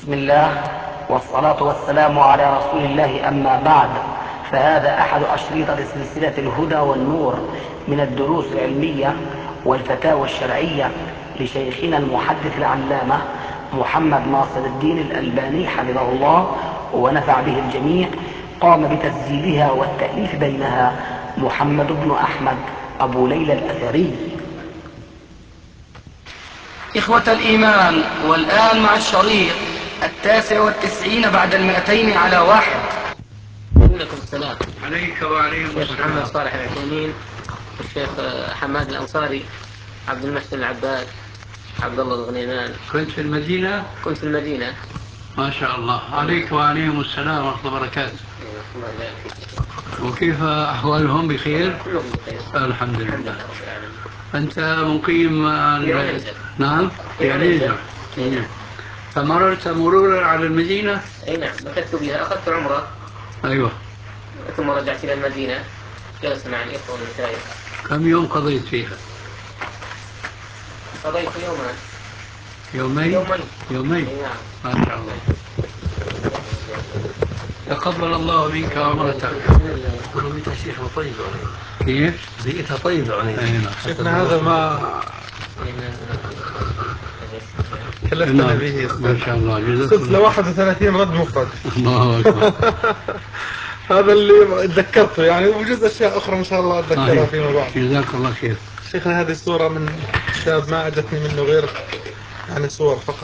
بسم الله والصلاة والسلام على رسول الله، أما بعد، فهذا أحد أشرطة سلسلة الهدى والنور من الدروس العلمية والفتاوى الشرعية لشيخنا المحدث العلامة محمد ناصر الدين الألباني حفظه الله ونفع به الجميع. قام بتسجيلها والتأليف بينها محمد بن أحمد أبو ليلى الأثري. إخوة الإيمان، والآن مع الشريط 99 بعد 200 على واحد. عليكم السلام. عليك وعليكم السلام. الشيخ محمد صالح العثيمين، الشيخ حماد الأنصاري، عبد المحسن العباد، عبد الله الغنيمان. كنت في المدينة؟ كنت في المدينة. ما شاء الله. عليك وعليهم السلام ورحمة الله وبركاته. وكيف أحوالهم؟ بخير؟ كلهم بخير الحمد لله. رب العالمين. أنت مقيم نعم في عنيزة. فمررت مرورا على المدينة؟ أي نعم، مكثت بها، أخذت عمرة. أيوة. ثم رجعت إلى المدينة، جلست مع الإخوة والمشايخ. كم يوم قضيت فيها؟ قضيت يومين. يومين. نعم. ما شاء الله. تقبل الله منك عمرتك. بيئتها شيخ طيب كيف؟ بيئتها طيبة يعني. شيخنا هذا ما كلفتنا به. ما شاء الله. جزاك سلسلة الله 31 رد مفرد. الله أكبر. هذا اللي تذكرته يعني، وجزء أشياء أخرى إن شاء الله أتذكرها فيما بعد. جزاك الله خير. شيخنا هذه الصورة من شاب ما أجتني منه غير يعني صور فقط.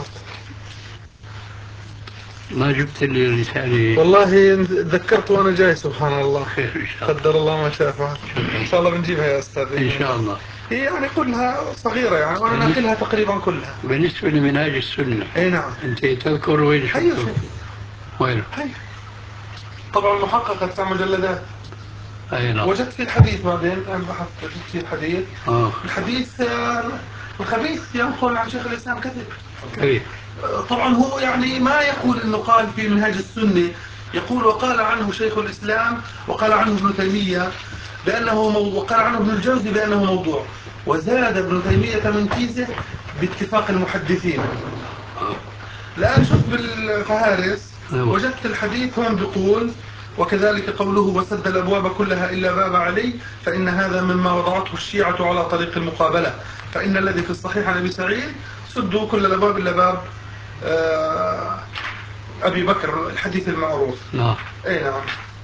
ما جبت لي رسالة؟ والله تذكرت وأنا جاي، سبحان الله. خير إن شاء الله. قدر الله ما شاء فعل. إن شاء الله بنجيبها يا أستاذ. إن شاء الله. هي يعني كلها صغيرة يعني، وأنا ناقلها تقريبا كلها. بالنسبة لمنهاج السنة، أي نعم. أنت تذكر وين أيوة شفته؟ شيخ. وين؟ طبعا محققة 9 مجلدات. أي نعم. وجدت في الحديث بعدين بحثت في الحديث. الحديث الخبيث ينقل عن شيخ الإسلام كذب. كيف؟ طبعا هو يعني ما يقول انه قال في منهاج السنة، يقول وقال عنه شيخ الإسلام، وقال عنه ابن تيمية بأنه موضوع، وقال عنه ابن الجوزي بأنه موضوع، وزاد ابن تيمية من كيسه باتفاق المحدثين. الآن شوف بالفهارس وجدت الحديث هون بيقول: وكذلك قوله وسد الأبواب كلها إلا باب علي، فإن هذا مما وضعته الشيعة على طريق المقابلة، فإن الذي في الصحيح عن أبي سعيد سدوا كل الأبواب إلا باب أبي بكر، الحديث المعروف. نعم. أي نعم.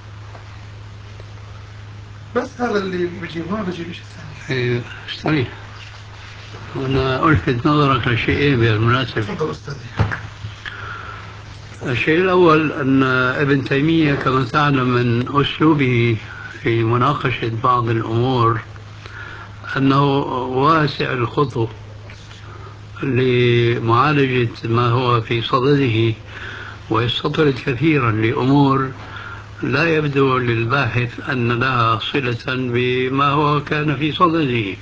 بس هذا اللي بجيب، ما بجيب شيء ثاني. استريح. أنا ألفت نظرك لشيئين بالمناسبة. تفضل أستاذي. الشيء الأول أن ابن تيمية كما تعلم من أسلوبه في مناقشة بعض الأمور أنه واسع الخطو لمعالجة ما هو في صدده، ويستطرد كثيرا لأمور لا يبدو للباحث أن لها صلة بما هو كان في صدده.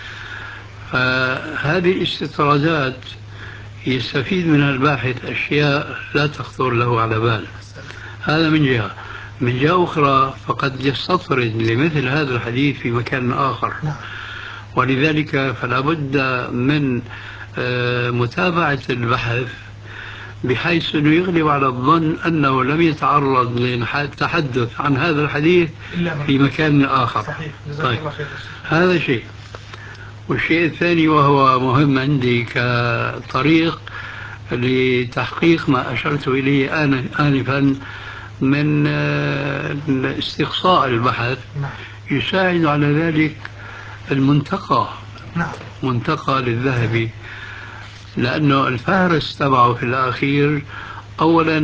فهذه الاستطرادات يستفيد منها الباحث أشياء لا تخطر له على بال. هذا من جهة. من جهة أخرى فقد يستطرد لمثل هذا الحديث في مكان آخر، ولذلك فلا بد من متابعة البحث بحيث أنه يغلب على الظن أنه لم يتعرض للتحدث عن هذا الحديث في مكان آخر. صحيح. طيب. هذا شيء. والشيء الثاني وهو مهم عندي كطريق لتحقيق ما أشرت إليه آنفا من استقصاء البحث، يساعد على ذلك المنتقى. منتقى للذهبي، لأنه الفهرس تبعه في الأخير أولا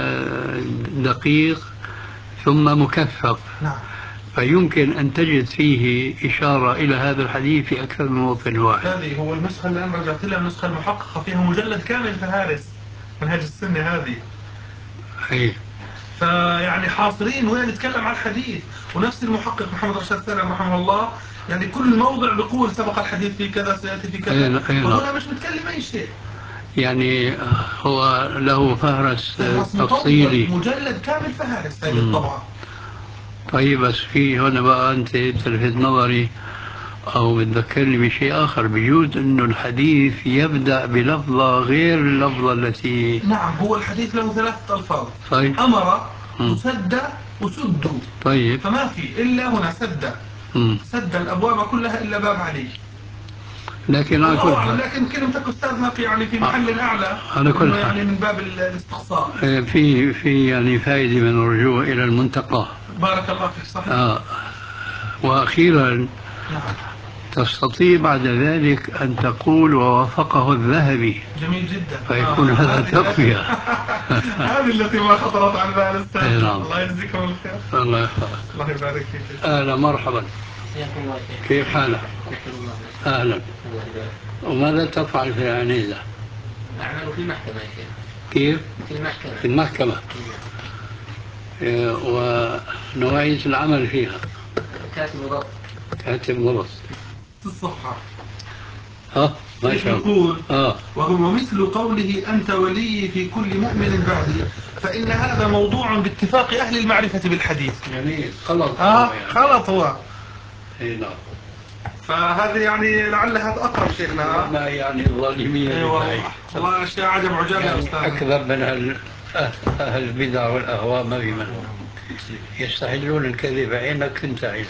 دقيق ثم مكثف. فيمكن أن تجد فيه إشارة إلى هذا الحديث في أكثر من موطن واحد. هذه هو النسخة اللي أنا رجعت لها، النسخة المحققة فيها مجلد كامل فهارس منهاج السنة هذه. أي. فيعني حاصرين وين نتكلم عن الحديث، ونفس المحقق محمد رشاد سالم رحمه الله يعني كل موضع بيقول سبق الحديث في كذا سيأتي في كذا، وهنا مش متكلم أي شيء. يعني هو له فهرس تفصيلي، مجلد كامل فهارس هذه الطبعة. طيب، بس في هنا بقى أنت تلفت نظري أو بتذكرني بشيء آخر، بيجوز أنه الحديث يبدأ بلفظة غير اللفظة التي. نعم، هو الحديث له 3 ألفاظ. طيب. أمر وسد وسد. طيب. فما في إلا هنا سد. سد الأبواب كلها إلا باب علي. لكن على كل الله أعلم، حال لكن كلمتك أستاذنا في يعني في محل أعلى، على كل حال يعني من باب الاستقصاء. في يعني فائدة من الرجوع إلى المنتقى. بارك الله فيك. صحيح. وأخيرا نعم. تستطيع بعد ذلك أن تقول ووافقه الذهبي. جميل جدا. فيكون هذا تقوية. هذه التي ما خطرت على بال أستاذ. نعم. الله يجزيكم الخير. الله يحفظك. الله يبارك فيك. أهلا مرحبا. كيف حالك؟ أهلا. وماذا تفعل في العنيزة؟ أعمل في المحكمة يا شيخ. كيف؟ في المحكمة. في المحكمة. ونوعية العمل فيها؟ كاتب ضبط. كاتب ضبط. الصفحة. ما شاء الله. وهو مثل قوله أنت ولي في كل مؤمن بعدي، فإن هذا موضوع باتفاق أهل المعرفة بالحديث. يعني غلط. غلط هو. نعم. فهذا يعني لعلها أقرب شيخنا. ما يعني الظالمية. والله أشياء عجب عجاب يا أستاذ. أكثر من أهل البدع والأهواء ما في منهم يستحلون الكذب عينك كنت عينك.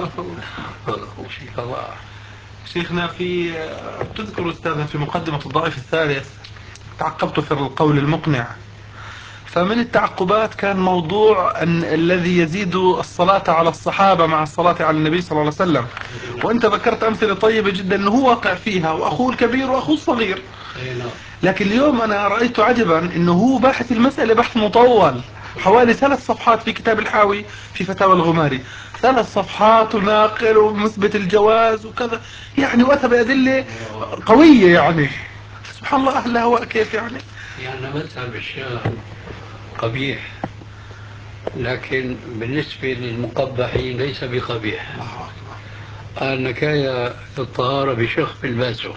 شيخنا في تذكر أستاذنا في مقدمة الضعيف الثالث تعقبت في القول المقنع، فمن التعقبات كان موضوع أن الذي يزيد الصلاة على الصحابة مع الصلاة على النبي صلى الله عليه وسلم، وأنت ذكرت أمثلة طيبة جدا أنه هو واقع فيها وأخوه الكبير وأخوه الصغير. لكن اليوم أنا رأيت عجبا أنه هو باحث المسألة بحث مطول حوالي 3 صفحات في كتاب الحاوي في فتاوى الغماري، 3 صفحات وناقل ومثبت الجواز وكذا، يعني وأتى بأدلة قوية. يعني سبحان الله أهل الهواء كيف يعني مذهب الشيخ قبيح، لكن بالنسبة للمقبحين ليس بقبيح. النكاية في الطهارة بشخ بالباسو.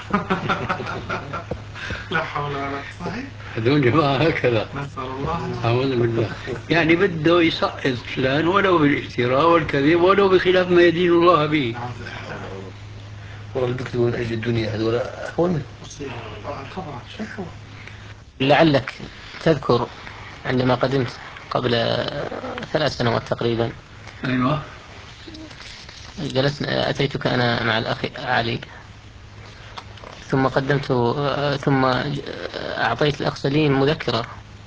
لا حول ولا قوة. صحيح. هذول جماعة هكذا. نسأل الله. أعوذ بالله. يعني بده يسقط فلان ولو بالافتراء والكذب ولو بخلاف ما يدين الله به. والله بيكتبوا من أجل الدنيا هذول أخوان. لعلك تذكر عندما قدمت قبل 3 سنوات تقريبا. أيوة. جلسنا، أتيتك أنا مع الأخ علي، ثم ثم أعطيت الأخ سليم مذكرة.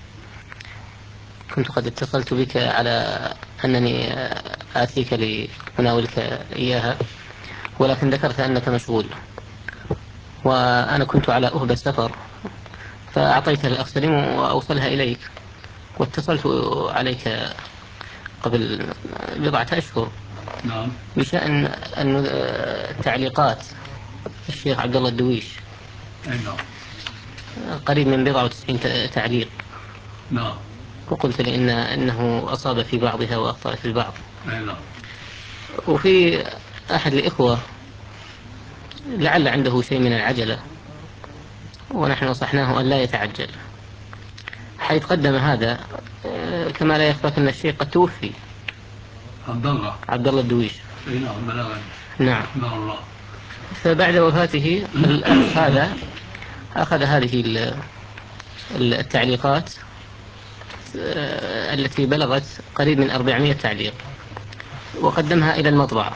كنت قد اتصلت بك على أنني آتيك لأناولك إياها، ولكن ذكرت أنك مشغول، وأنا كنت على أهبة السفر، فأعطيتها للأخ سليم وأوصلها إليك، واتصلت عليك قبل 4 أشهر. نعم. بشأن تعليقات الشيخ عبد الله الدويش. نعم. قريب من 94 تعليق. نعم. وقلت لي إنه أصاب في بعضها وأخطأ في البعض. نعم. وفي أحد الإخوة لعل عنده شيء من العجلة، ونحن نصحناه أن لا يتعجل، حيث قدم هذا كما لا يخفاك أن الشيخ قد توفي. عبد الله الدويش. نعم. نعم. الله. فبعد وفاته الأخ هذا أخذ هذه التعليقات التي بلغت قريب من 400 تعليق، وقدمها إلى المطبعة.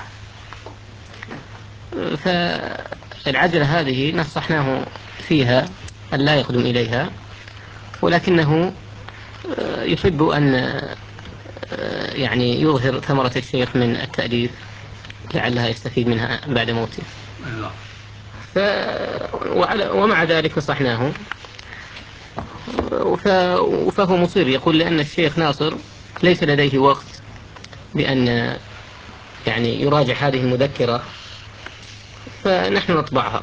فالعجلة هذه نصحناه فيها أن لا يقدم إليها، ولكنه يحب أن يعني يظهر ثمرة الشيخ من التأليف لعلها يستفيد منها بعد موته. ومع ذلك نصحناه، فهو مصر يقول لأن الشيخ ناصر ليس لديه وقت بأن يعني يراجع هذه المذكرة، فنحن نطبعها.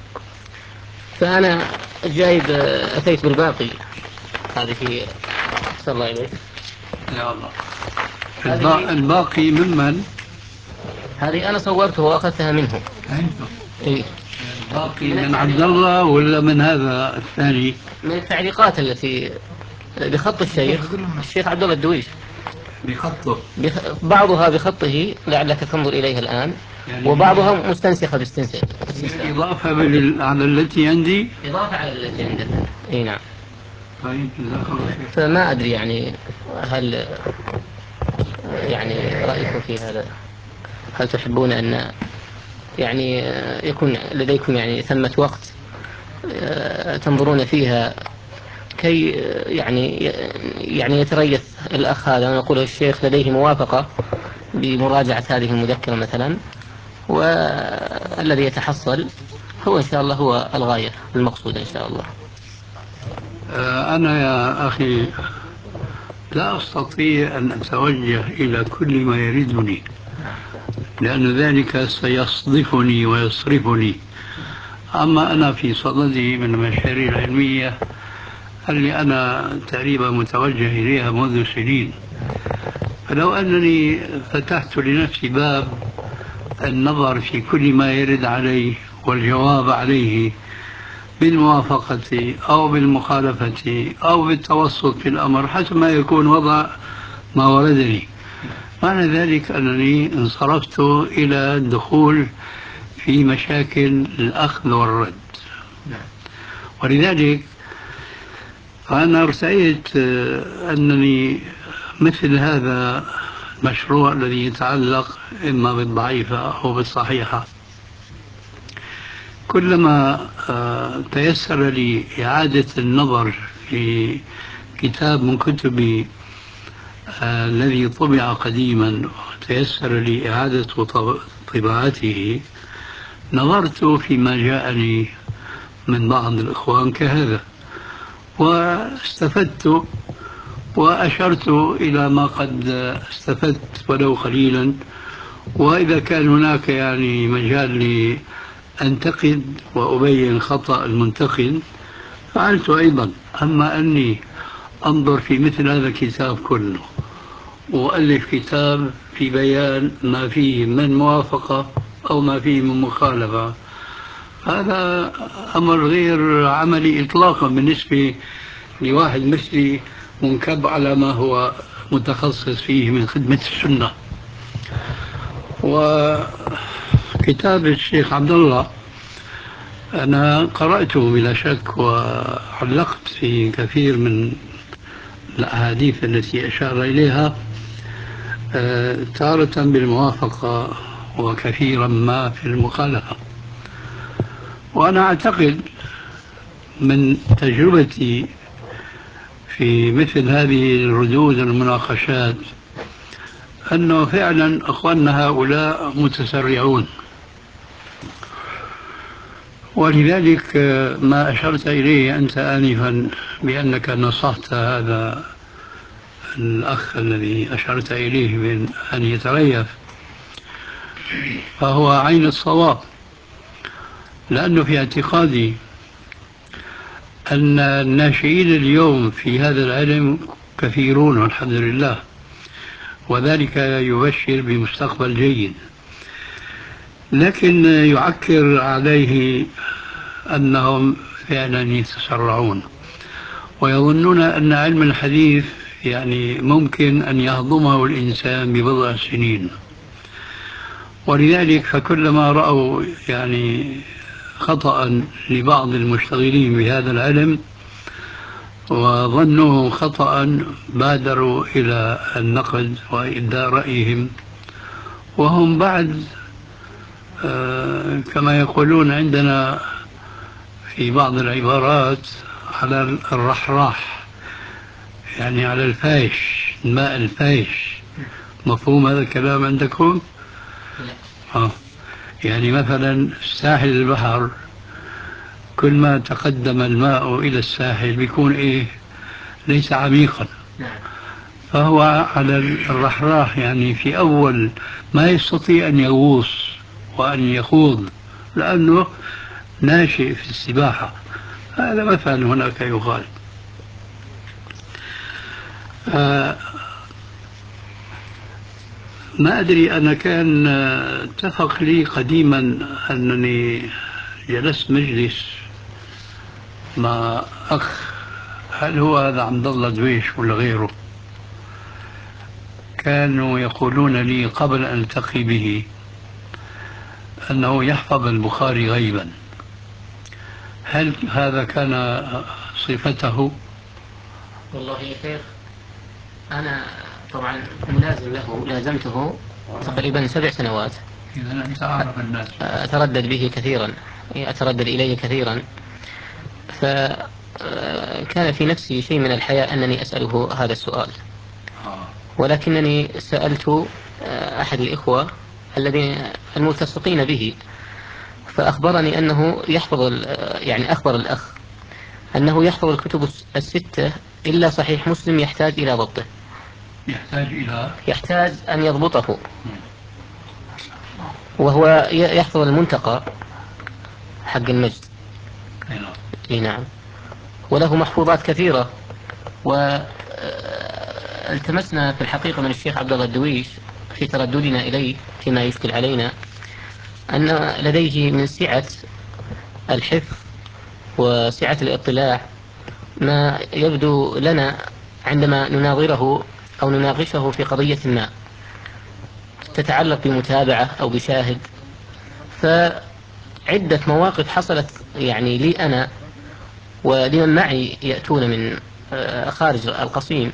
فأنا جايب أتيت بالباقي. هذه صلى الله إليك. يا الله. الباقي ممن؟ هذه أنا صورته وأخذتها منه. إيه؟ الباقي من عبد الله ولا من هذا الثاني؟ من التعليقات التي بخط الشيخ عبد الله الدويش. بخطه؟ بعضها بخطه لعلك تنظر إليها الآن، يعني وبعضها مستنسخة باستنساخ. إضافة على التي عندي. إضافة على التي عندك. أي نعم. طيب جزاك الله خير. فما أدري يعني هل يعني رأيكم في هذا؟ هل تحبون أن يعني يكون لديكم يعني ثمة وقت تنظرون فيها كي يعني يتريث الأخ هذا ونقول الشيخ لديه موافقة بمراجعة هذه المذكرة مثلا، والذي يتحصل هو إن شاء الله هو الغاية المقصودة إن شاء الله. أنا يا أخي لا أستطيع أن أتوجه إلى كل ما يريدني، لأن ذلك سيصدفني ويصرفني. أما أنا في صددي من المشاريع العلمية اللي أنا تقريبا متوجه إليها منذ سنين، فلو أنني فتحت لنفسي باب النظر في كل ما يرد عليه والجواب عليه بالموافقة أو بالمخالفة أو بالتوسط في الأمر حسب ما يكون وضع ما وردني، معنى ذلك أنني انصرفت إلى الدخول في مشاكل الأخذ والرد. ولذلك أنا ارتأيت أنني مثل هذا المشروع الذي يتعلق إما بالضعيفة أو بالصحيحة، كلما تيسر لي إعادة النظر في كتاب من كتبي الذي طبع قديما وتيسر لي إعادة طباعته، نظرت فيما جاءني من بعض الإخوان كهذا واستفدت وأشرت إلى ما قد استفدت ولو قليلا، وإذا كان هناك يعني مجال لي أنتقد وأبين خطأ المنتقد فعلت أيضا. أما أني أنظر في مثل هذا الكتاب كله وألف كتاب في بيان ما فيه من موافقة أو ما فيه من مخالفة، هذا أمر غير عملي إطلاقا بالنسبة لواحد مثلي منكب على ما هو متخصص فيه من خدمة السنة. وكتاب الشيخ عبد الله أنا قرأته بلا شك وعلقت في كثير من الأحاديث التي أشار إليها تارة بالموافقة وكثيرا ما في المخالفة. وأنا أعتقد من تجربتي في مثل هذه الردود والمناقشات أنه فعلا أخواننا هؤلاء متسرعون، ولذلك ما أشرت إليه أنت آنفا بأنك نصحت هذا الأخ الذي أشرت إليه بأن يتريث فهو عين الصواب، لأنه في اعتقادي أن الناشئين اليوم في هذا العلم كثيرون والحمد لله، وذلك يبشر بمستقبل جيد، لكن يعكر عليه أنهم فعلا يتسرعون ويظنون أن علم الحديث يعني ممكن أن يهضمه الإنسان ببضع سنين. ولذلك فكلما رأوا يعني خطأ لبعض المشتغلين بهذا العلم وظنوه خطأ بادروا إلى النقد وإبداء رأيهم، وهم بعد كما يقولون عندنا في بعض العبارات على الرحراح، يعني على الفايش، الماء الفايش. مفهوم هذا الكلام عندكم؟ يعني مثلا ساحل البحر كل ما تقدم الماء إلى الساحل بيكون إيه؟ ليس عميقا، فهو على الرحراح، يعني في أول ما يستطيع أن يغوص وأن يخوض لأنه ناشئ في السباحة. هذا مثلا هناك يقال. ما أدري، أنا كان اتفق لي قديما أنني جلست مجلس مع أخ، هل هو هذا عبد الله دويش ولا غيره، كانوا يقولون لي قبل أن ألتقي به أنه يحفظ البخاري غيبا، هل هذا كان صفته؟ والله يا شيخ أنا طبعا ملازم له، لازمته تقريبا 7 سنوات. إذا أنت أعرف الناس. أتردد به كثيرا، أتردد إليه كثيرا، فكان في نفسي شيء من الحياء أنني أسأله هذا السؤال، ولكنني سألت أحد الإخوة الذين الملتصقين به، فأخبرني أنه يحفظ، يعني أخبر الأخ أنه يحفظ الكتب ال6 إلا صحيح مسلم يحتاج إلى ضبطه، يحتاج أن يضبطه، وهو يحفظ المنتقى حق المجد. نعم، وله محفوظات كثيرة. والتمسنا في الحقيقة من الشيخ عبد الله الدويش في ترددنا إليه فيما يشكل علينا أن لديه من سعة الحفظ وسعة الاطلاع ما يبدو لنا عندما نناظره أو نناقشه في قضية ما تتعلق بمتابعة أو بشاهد. فعدة مواقف حصلت يعني لي أنا ولمن معي يأتون من خارج القصيم،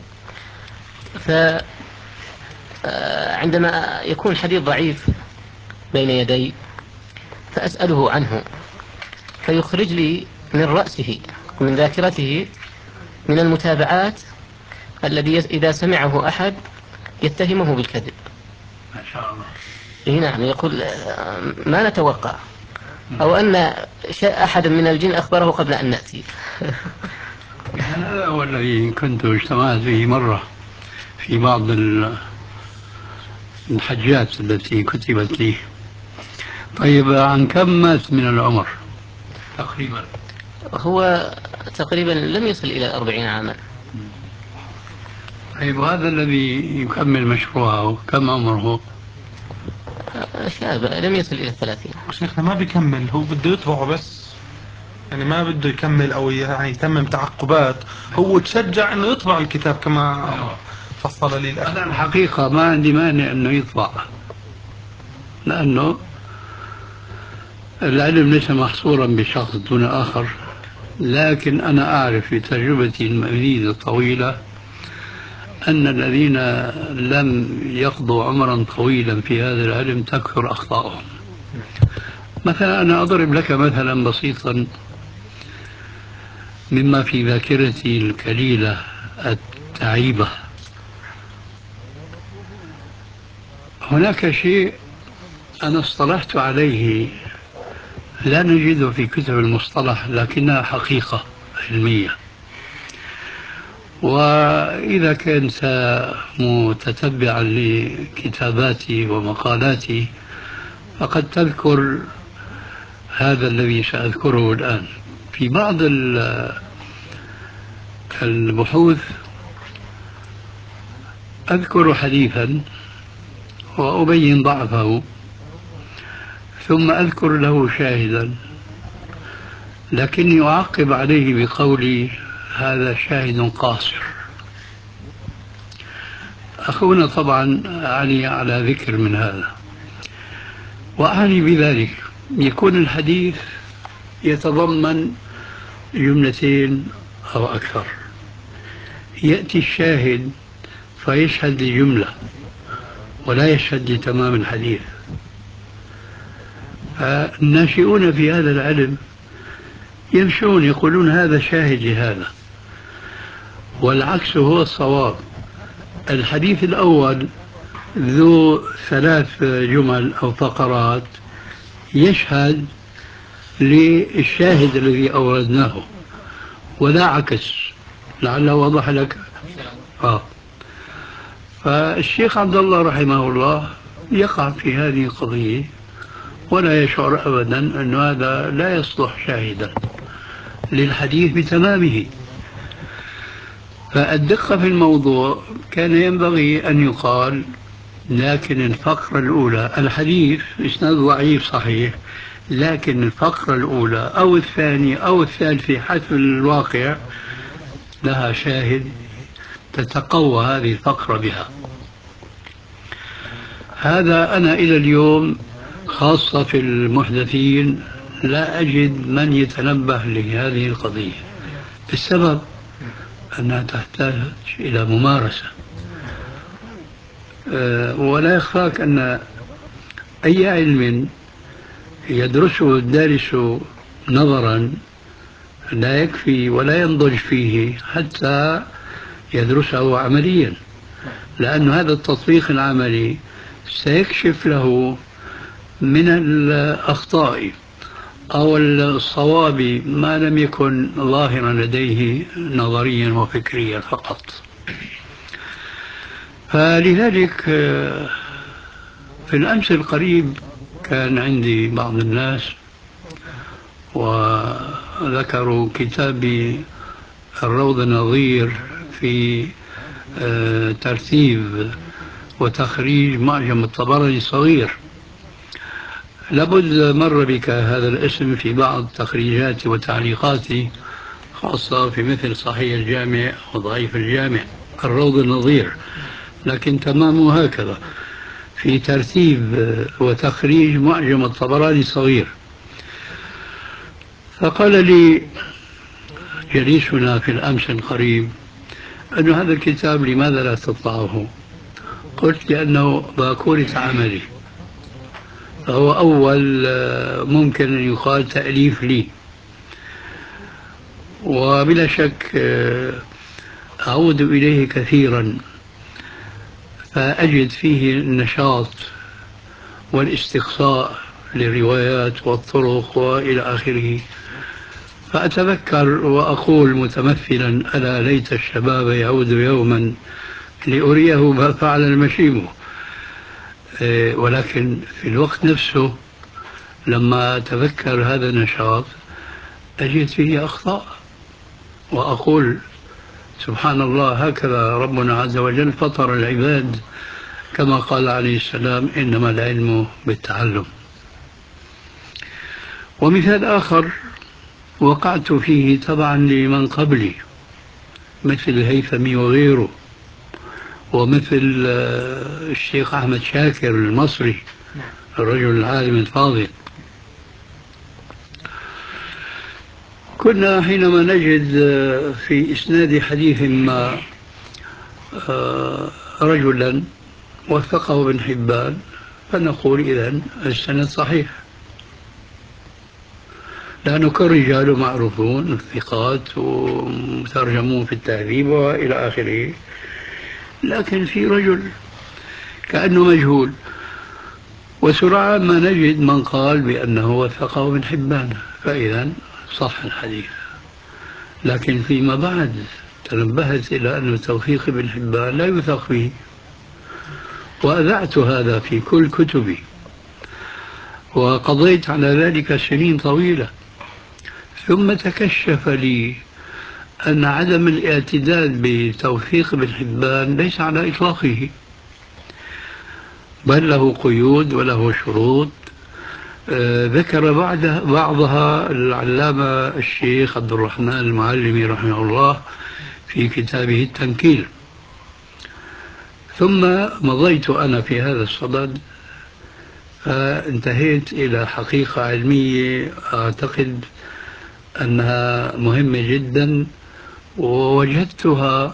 فعندما يكون حديث ضعيف بين يدي فأسأله عنه فيخرج لي من رأسه ومن ذاكرته من المتابعات الذي إذا سمعه أحد يتهمه بالكذب. ما شاء الله. نعم، يقول ما نتوقع، أو أن أحد من الجن أخبره قبل أن نأتي. هذا هو الذي كنت اجتمعت به مرة في بعض الحجات التي كتبت لي. طيب، عن كم مات من العمر تقريبا؟ هو تقريبا لم يصل إلى 40 عاما. طيب، هذا الذي يكمل مشروعه كم عمره؟ شاب لم يصل إلى 30. شيخنا ما بيكمل، هو بده يطبعه بس، يعني ما بده يكمل أو يعني يتمم تعقبات، هو تشجع إنه يطبع الكتاب كما فصل لي الأخ. أنا الحقيقة ما عندي مانع إنه يطبع، لأنه العلم ليس محصورا بشخص دون آخر، لكن أنا أعرف بتجربتي المديدة الطويلة أن الذين لم يقضوا عمرا طويلا في هذا العلم تكثر أخطاؤهم. مثلا أنا أضرب لك مثلا بسيطا مما في ذاكرتي الكليلة التعيبة. هناك شيء أنا اصطلحت عليه لا نجده في كتب المصطلح، لكنها حقيقة علمية، وإذا كنت متتبعا لكتاباتي ومقالاتي فقد تذكر هذا الذي سأذكره الآن. في بعض البحوث أذكر حديثا وأبين ضعفه، ثم أذكر له شاهدا، لكني أعقب عليه بقولي هذا شاهد قاصر. أخونا طبعا علي على ذكر من هذا، وأعني بذلك يكون الحديث يتضمن جملتين أو أكثر، يأتي الشاهد فيشهد لجملة ولا يشهد لتمام الحديث. الناشئون في هذا العلم يمشون يقولون هذا شاهد لهذا، والعكس هو الصواب. الحديث الأول ذو 3 جمل أو فقرات يشهد للشاهد الذي أوردناه، ولا عكس. لعله وضح لك. فالشيخ عبد الله رحمه الله يقع في هذه القضية ولا يشعر أبدا أن هذا لا يصلح شاهدا للحديث بتمامه. فالدقة في الموضوع كان ينبغي أن يقال لكن الفقرة الأولى، الحديث إسناد ضعيف صحيح، لكن الفقرة الأولى أو الثانية أو الثالثة حسب الواقع لها شاهد تتقوى هذه الفقرة بها. هذا أنا إلى اليوم خاصة في المحدثين لا أجد من يتنبه لهذه القضية. السبب أنها تحتاج إلى ممارسة. ولا يخفاك أن أي علم يدرسه الدارس نظرا لا يكفي ولا ينضج فيه حتى يدرسه عمليا، لأن هذا التطبيق العملي سيكشف له من الأخطاء أو الصواب ما لم يكن ظاهرا لديه نظريا وفكريا فقط. فلذلك في الأمس القريب كان عندي بعض الناس وذكروا كتابي الروض النظير في ترتيب وتخريج معجم الطبراني الصغير. لابد مر بك هذا الاسم في بعض تخريجاتي وتعليقاتي، خاصة في مثل صحيح الجامع وضعيف الجامع، الروض النظير، لكن تمامه هكذا في ترتيب وتخريج معجم الطبراني الصغير. فقال لي جليسنا في الأمس القريب أن هذا الكتاب لماذا لا تطبعه؟ قلت لأنه باكورة عملي، فهو أول ممكن أن يقال تأليف لي، وبلا شك أعود إليه كثيرا فأجد فيه النشاط والاستقصاء للروايات والطرق وإلى آخره. فأتذكر وأقول متمثلا: ألا ليت الشباب يعود يوما لأريه ما فعل المشيب. ولكن في الوقت نفسه لما أتذكر هذا النشاط أجد فيه أخطاء، وأقول سبحان الله، هكذا ربنا عز وجل فطر العباد، كما قال عليه السلام: إنما العلم بالتعلم. ومثال آخر وقعت فيه طبعا لمن قبلي مثل الهيثمي وغيره، ومثل الشيخ أحمد شاكر المصري الرجل العالم الفاضل. كنا حينما نجد في إسناد حديث ما رجلا وثقه ابن حبان فنقول إذن السند صحيح، لأنه كالرجال معروفون الثقات ومترجمون في التهذيب وإلى آخره. لكن في رجل كأنه مجهول، وسرعان ما نجد من قال بأنه وثقه ابن حبان، فإذا صح الحديث. لكن فيما بعد تنبهت إلى أن توثيق ابن حبان لا يوثق به، وأذعت هذا في كل كتبي، وقضيت على ذلك سنين طويلة. ثم تكشف لي أن عدم الاعتداد بتوثيق ابن حبان ليس على إطلاقه، بل له قيود وله شروط ذكر بعضها العلامة الشيخ عبد الرحمن المعلمي رحمه الله في كتابه التنكيل. ثم مضيت أنا في هذا الصدد فانتهيت إلى حقيقة علمية أعتقد أنها مهمة جدا، ووجدتها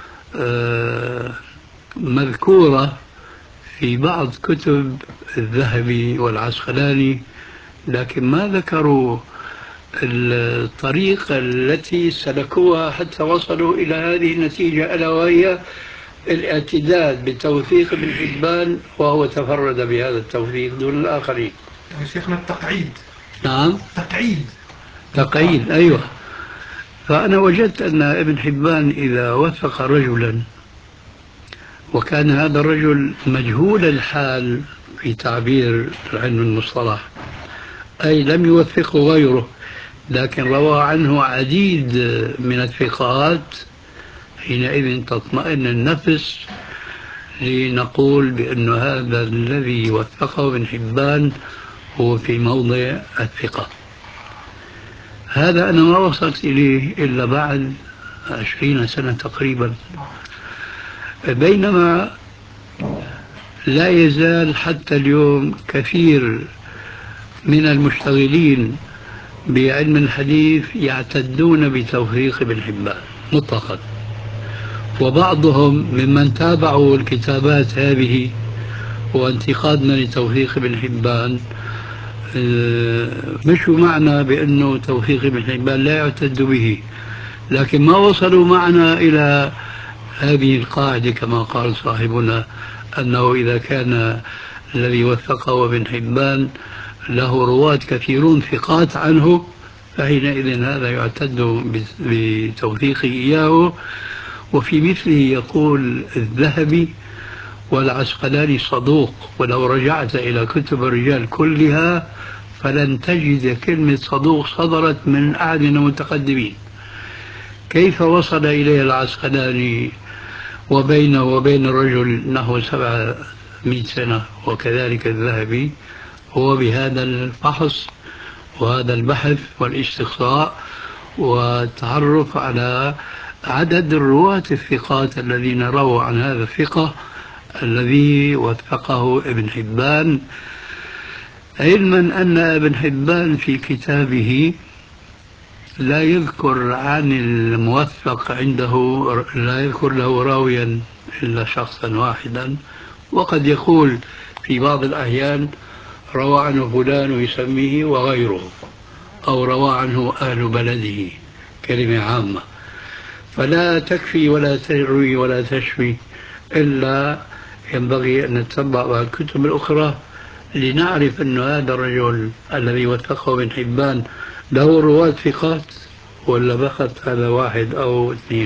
مذكورة في بعض كتب الذهبي والعسقلاني، لكن ما ذكروا الطريقة التي سلكوها حتى وصلوا إلى هذه النتيجة، ألا وهي الاعتداد بتوثيق ابن حبان، وهو تفرد بهذا التوثيق دون الآخرين. يا شيخنا التقعيد. نعم، تقعيد، أيوة. فأنا وجدت أن ابن حبان إذا وثق رجلا وكان هذا الرجل مجهول الحال في تعبير علم المصطلح، أي لم يوثقه غيره لكن روى عنه عديد من الثقات، حينئذ تطمئن النفس لنقول بأن هذا الذي وثقه ابن حبان هو في موضع الثقة. هذا أنا ما وصلت إليه إلا بعد 20 سنة تقريبا، بينما لا يزال حتى اليوم كثير من المشتغلين بعلم الحديث يعتدون بتوثيق ابن حبان مطلقا، وبعضهم ممن تابعوا الكتابات هذه وانتقادنا لتوثيق ابن حبان مشوا معنا بأنه توثيق ابن حبان لا يعتد به، لكن ما وصلوا معنا إلى هذه القاعدة كما قال صاحبنا، أنه إذا كان الذي وثقه ابن حبان له رواة كثيرون ثقات عنه فحينئذ هذا يعتد بتوثيقه إياه. وفي مثله يقول الذهبي: والعسقلاني صدوق، ولو رجعت إلى كتب الرجال كلها فلن تجد كلمة صدوق صدرت من أحد المتقدمين. كيف وصل إليه العسقلاني وبينه وبين الرجل نحو 700 سنة، وكذلك الذهبي؟ هو بهذا الفحص وهذا البحث والاستقصاء والتعرف على عدد الرواة الثقات الذين رووا عن هذا الثقة الذي وثقه ابن حبان، علما أن ابن حبان في كتابه لا يذكر عن الموثق عنده، لا يذكر له راويا إلا شخصا واحدا، وقد يقول في بعض الأحيان روى عنه فلان ويسميه وغيره، أو روى عنه أهل بلده، كلمة عامة. فلا تكفي ولا تروي ولا تشفي، إلا ينبغي أن نتبع الكتب الأخرى لنعرف أن هذا الرجل الذي وثقه ابن حبان له رواة ثقات ولا فقط هذا واحد أو اثنين.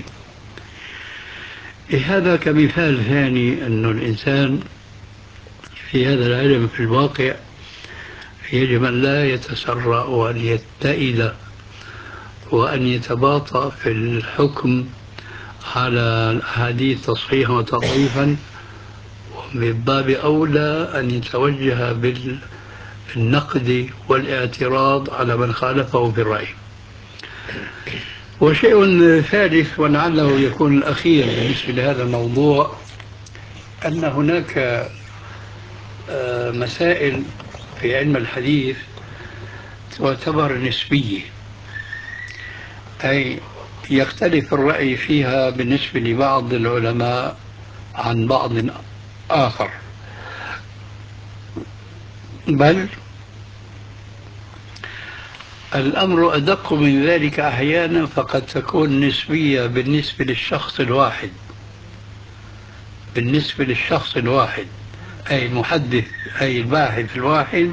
هذا كمثال ثاني أن الإنسان في هذا العلم في الواقع يجب أن لا يتسرع وأن يتئد وأن يتباطأ في الحكم على الأحاديث تصحيحا وتضعيفا، ومن باب أولى أن يتوجه بالنقد والاعتراض على من خالفه في الرأي. وشيء ثالث ولعله يكون الأخير بالنسبة لهذا الموضوع، أن هناك مسائل في علم الحديث تعتبر نسبية، أي يختلف الرأي فيها بالنسبة لبعض العلماء عن بعض آخر، بل الأمر أدق من ذلك أحيانا، فقد تكون نسبية بالنسبة للشخص الواحد، بالنسبة للشخص الواحد أي المحدث أي الباحث الواحد،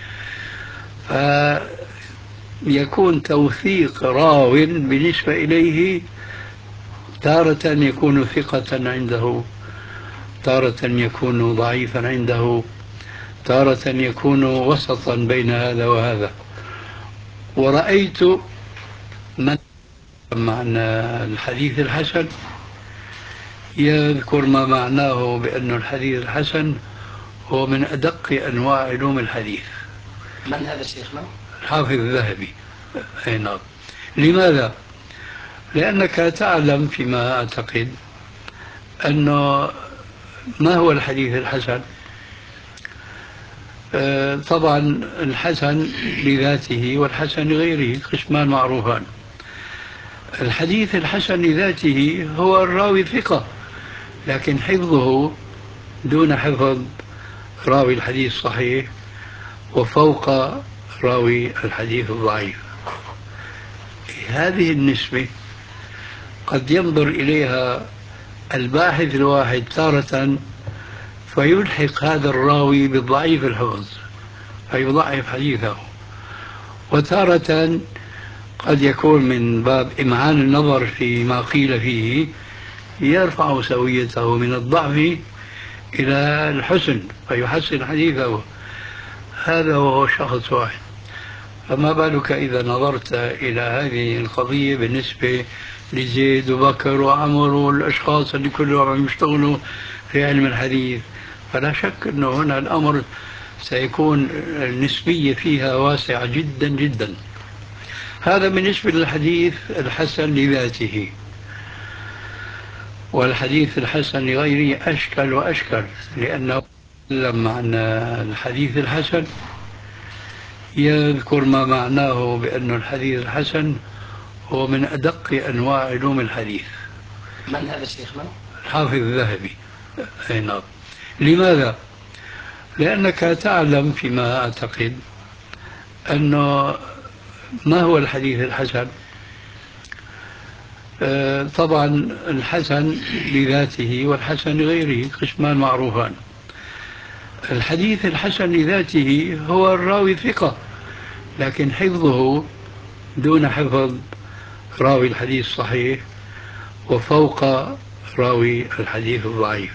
فيكون توثيق راو بالنسبة إليه تارة يكون ثقة عنده، تارة يكون ضعيفا عنده، تارة يكون وسطا بين هذا وهذا. ورأيت من معنى الحديث الحسن يذكر ما معناه بأن الحديث الحسن هو من أدق أنواع علوم الحديث. من هذا شيخنا؟ الحافظ الذهبي. أي نعم. لماذا؟ لأنك تعلم فيما أعتقد أنه ما هو الحديث الحسن؟ طبعا الحسن لذاته والحسن لغيره قسمان معروفان. الحديث الحسن لذاته هو الراوي ثقة لكن حفظه دون حفظ راوي الحديث الصحيح وفوق راوي الحديث الضعيف. هذه النسبة قد ينظر إليها الباحث الواحد تارة فيلحق هذا الراوي بالضعيف الحفظ فيضعف حديثه، وتارة قد يكون من باب إمعان النظر فيما قيل فيه يرفع سويته من الضعف إلى الحسن فيحسن حديثه. هذا هو شخص واحد. فما بالك إذا نظرت إلى هذه القضية بالنسبة لزيد وبكر وعمر والأشخاص اللي كلهم يشتغلوا في علم الحديث، فلا شك أنه هنا الأمر سيكون النسبية فيها واسعة جدا جدا. هذا بالنسبة للحديث الحسن لذاته. والحديث الحسن لغيره أشكل وأشكل، لأنه لما عن الحديث الحسن يذكر ما معناه بأن الحديث الحسن هو من أدق أنواع علوم الحديث. من هذا شيخنا؟ الحافظ الذهبي. أي نعم. لماذا؟ لأنك تعلم فيما أعتقد أنه ما هو الحديث الحسن؟ طبعا الحسن لذاته والحسن لغيره قسمان معروفان. الحديث الحسن لذاته هو الراوي ثقة، لكن حفظه دون حفظ راوي الحديث الصحيح وفوق راوي الحديث الضعيف.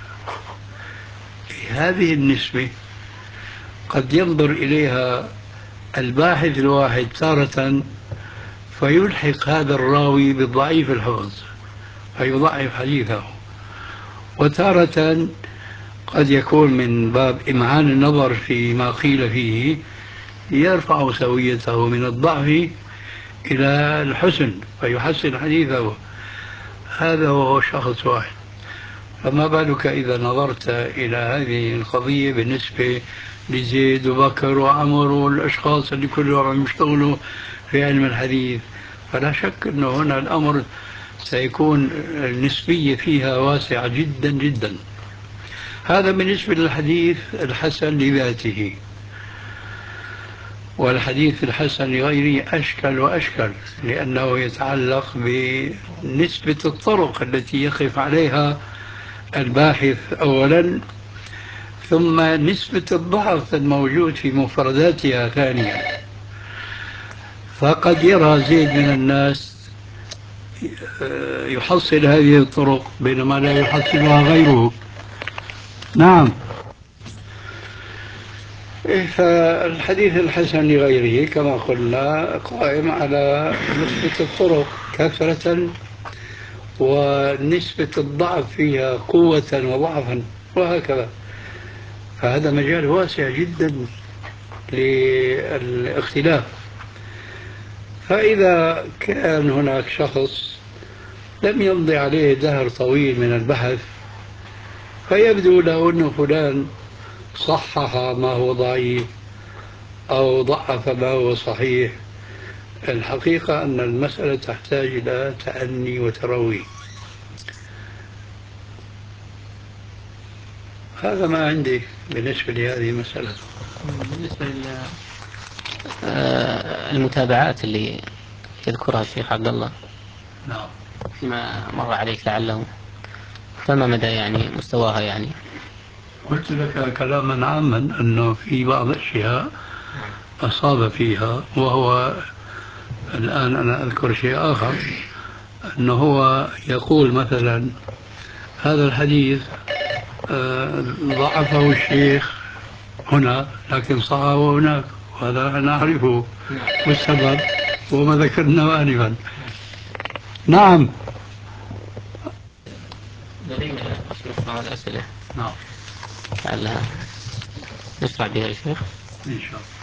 هذه النسبة قد ينظر إليها الباحث الواحد تارة فيلحق هذا الراوي بالضعيف الحفظ فيضعف حديثه، وتارة قد يكون من باب إمعان النظر فيما قيل فيه يرفع سويته من الضعف إلى الحسن فيحسن حديثه. هذا هو شخص واحد. فما بالك إذا نظرت إلى هذه القضية بالنسبة لزيد وبكر وعمر والأشخاص اللي كلهم يشتغلوا في علم الحديث، فلا شك أنه هنا الأمر سيكون النسبية فيها واسعة جدا جدا. هذا بالنسبة للحديث الحسن لذاته. والحديث الحسن لغيره أشكل وأشكل، لأنه يتعلق بنسبة الطرق التي يقف عليها الباحث أولا، ثم نسبة الضعف الموجود في مفرداتها ثانيا. فقد يرى زيد من الناس يحصل هذه الطرق بينما لا يحصلها غيره. نعم. فالحديث الحسن لغيره كما قلنا قائم على نسبة الطرق كثرة ونسبة الضعف فيها قوة وضعفا وهكذا. فهذا مجال واسع جدا للاختلاف. فإذا كان هناك شخص لم يمضي عليه دهر طويل من البحث فيبدو له أن فلان صحح ما هو ضعيف أو ضعف ما هو صحيح، الحقيقة أن المسألة تحتاج إلى تأني وتروي. هذا ما عندي بالنسبة لهذه المسألة. بالنسبة للمتابعات اللي يذكرها الشيخ عبد الله نعم. فيما مر عليك لعله، فما مدى يعني مستواها يعني؟ قلت لك كلاما عاما أنه في بعض الأشياء أصاب فيها، وهو الآن أنا أذكر شيء آخر، أنه هو يقول مثلا هذا الحديث ضعفه الشيخ هنا لكن صححه هناك، وهذا أنا أعرفه والسبب وما ذكرناه آنفا. نعم. لدينا مجموعة الأسئلة نعم. لعلها نشرع بها يا شيخ. إن شاء الله.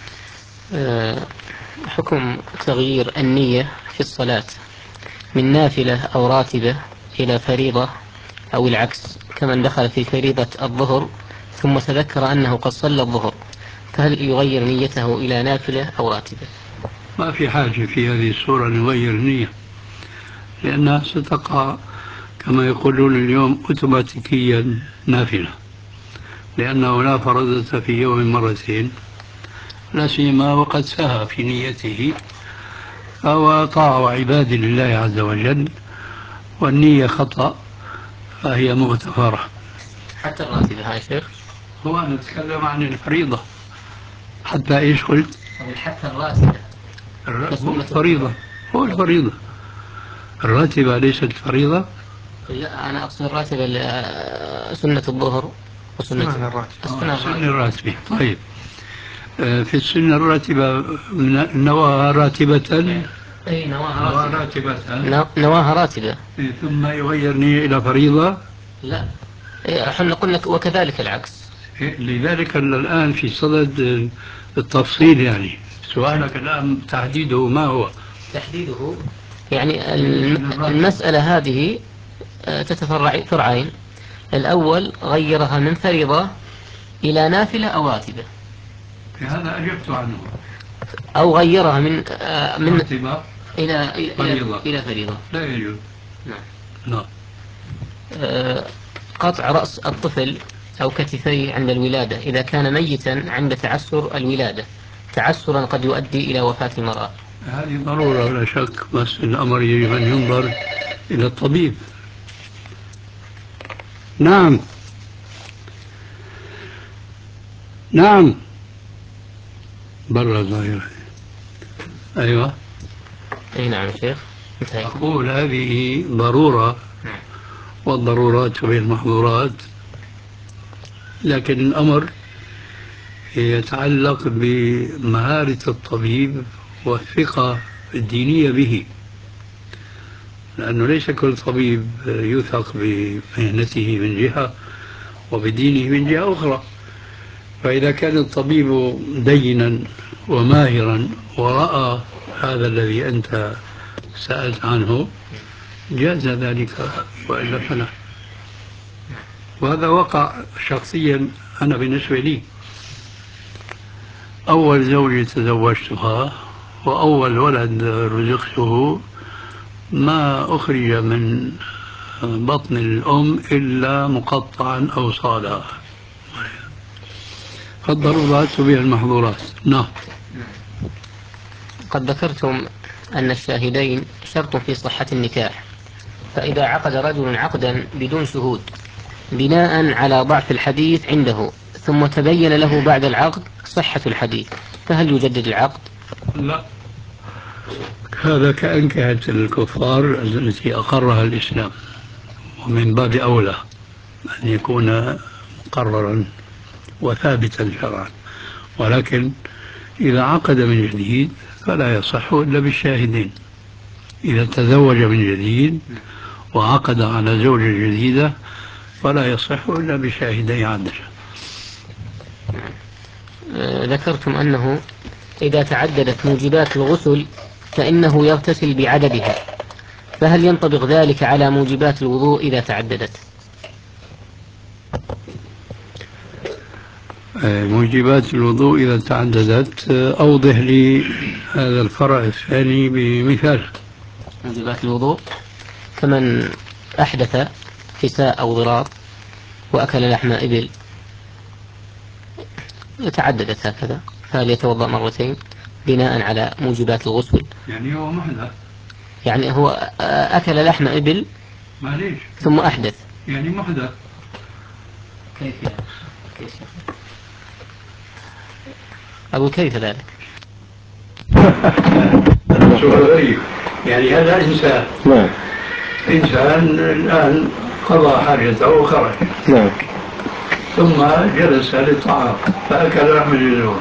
حكم تغيير النية في الصلاة من نافلة أو راتبة إلى فريضة أو العكس، كمن دخل في فريضة الظهر ثم تذكر أنه قد صلى الظهر، فهل يغير نيته إلى نافلة أو راتبة؟ ما في حاجة في هذه الصورة نغير النية، لأنها ستقع كما يقولون اليوم أوتوماتيكيا نافلة، لأنه لا فرضت في يوم مرتين، لا سيما وقد سهى في نيته، فهو طاعة عباد لله عز وجل، والنية خطأ فهي مغتفرة. حتى الراتبة هاي شيخ؟ هو أنا أتكلم عن الفريضة. حتى إيش قلت؟ حتى الراتبة هو الفريضة، هو الفريضة. الراتبة ليست الفريضة. لا أنا أقصد الراتبة سنة الظهر وسنة السنة الراتبة. طيب في السنة الراتبة نواها راتبة. أي نواها راتبة. نواها راتبة ثم يغير نية إلى فريضة. لا احنا قلنا وكذلك العكس. لذلك الآن في صدد التفصيل، يعني سؤالك الآن تحديده ما هو؟ تحديده يعني المسألة هذه تتفرع فرعين. الأول غيرها من فريضة إلى نافلة أو راتبة. هذا أجبت عنه. أو غيرها من مرتبة إلى فريضة لا يجوز. نعم. قطع رأس الطفل أو كتفيه عند الولادة إذا كان ميتا عند تعسر الولادة، تعسرا قد يؤدي إلى وفاة المرأة. هذه ضرورة لا شك، بس الأمر يجب أن ينظر إلى الطبيب. نعم نعم برا ظاهرة. أيوة. أي نعم شيخ. أقول هذه ضرورة، والضرورات هي المحظورات، لكن الأمر يتعلق بمهارة الطبيب والثقة الدينية به، لأنه ليس كل طبيب يوثق بمهنته من جهة وبدينه من جهة أخرى. فإذا كان الطبيب دينا وماهرا ورأى هذا الذي أنت سألت عنه جاز ذلك، وإلا فلا. وهذا وقع شخصيا أنا بالنسبة لي. أول زوجة تزوجتها وأول ولد رزقته ما أخرج من بطن الأم إلا مقطعا أو صالا. فالضرورات تبيح المحظورات. نعم. قد ذكرتم أن الشاهدين شرط في صحة النكاح، فإذا عقد رجل عقدا بدون شهود بناء على ضعف الحديث عنده ثم تبين له بعد العقد صحة الحديث، فهل يجدد العقد؟ لا، هذا كأنكهة الكفار التي أقرها الإسلام، ومن باب أولى أن يكون مقررا وثابتا شرعا. ولكن إذا عقد من جديد فلا يصح إلا بالشاهدين. إذا تزوج من جديد وعقد على زوجة جديدة فلا يصح إلا بشاهدي عدل. ذكرتم أنه إذا تعددت موجبات الغسل فإنه يغتسل بعددها، فهل ينطبق ذلك على موجبات الوضوء إذا تعددت؟ موجبات الوضوء إذا تعددت، أوضح لي هذا الفرع الثاني بمثال. موجبات الوضوء كمن أحدث كساء أو ضرار وأكل لحم إبل تعددت هكذا، فهل يتوضأ مرتين بناء على موجبات الغسل؟ يعني هو محدث، يعني هو أكل لحم إبل معليش ثم أحدث، يعني محدث. كيف يعني؟ أقول كيف ذلك؟ سؤال غريب. يعني هذا إنسان، نعم، إنسان الآن قضى حاجته وخرج، نعم، ثم جلس للطعام فأكل لحم الجزور،